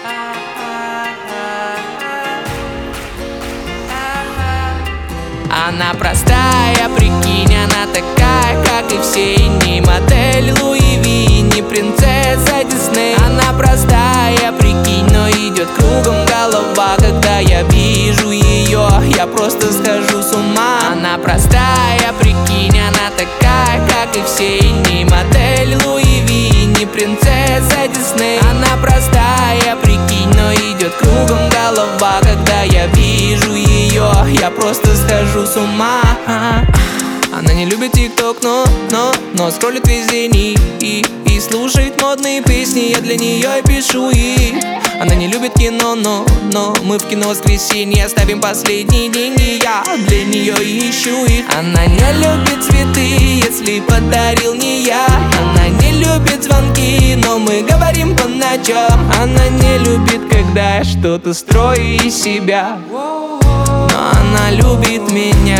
Она простая, прикинь, она такая, как и все, и не модель Луи Ви, не принцесса Дисней. Она простая, прикинь, но идет кругом голова, когда я вижу ее, я просто схожу с ума. Она простая, прикинь, она такая, как и все, и не модель Луи Ви, не принцесса Дисней. Она простая, прикинь, но идет кругом голова, когда я вижу ее, я просто схожу с ума. Она не любит тикток, но скроллит весь день и слушает модные песни, я для нее и пишу ей. Она не любит кино, но мы в кино в воскресенье оставим последние деньги, я для нее ищу их. Она не любит цветы, если подарил не я. Она не любит звонки, но мы говорим по ночам. Она не любит, когда я что-то строю из себя, но она любит меня.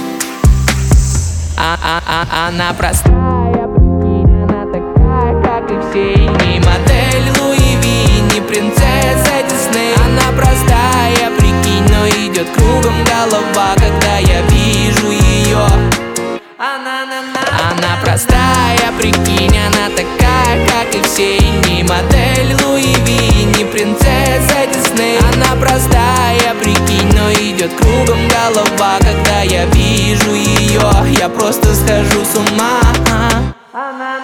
Она простая, прикинь, она такая, как и все, и не модель Луи Ви, не принцесса Дисней. Она простая, прикинь, но идет кругом голова, когда я вижу ее. Она простая, прикинь, она такая, как и все, и не модель Луи Ви, не принцесса Дисней. Она простая, прикинь, но идет кругом голова, когда я вижу ее, я просто схожу с ума.